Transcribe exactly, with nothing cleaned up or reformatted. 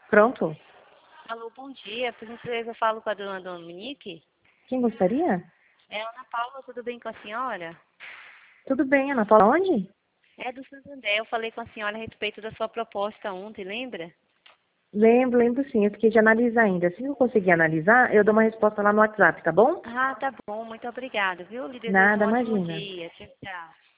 Pronto. Alô, bom dia. Por gentileza, eu falo com a dona Dominique. Quem gostaria? É Ana Paula, tudo bem com a senhora? Tudo bem, Ana Paula. Onde? É do Santander. Eu falei com a senhora a respeito da sua proposta ontem, lembra? Lembro, lembro sim. Eu fiquei de analisar ainda. Assim que eu conseguir analisar, eu dou uma resposta lá no WhatsApp, tá bom? Ah, tá bom. Muito obrigada, viu? Lhe desejo um Nada, ótimo imagina. dia. Tchau, tchau.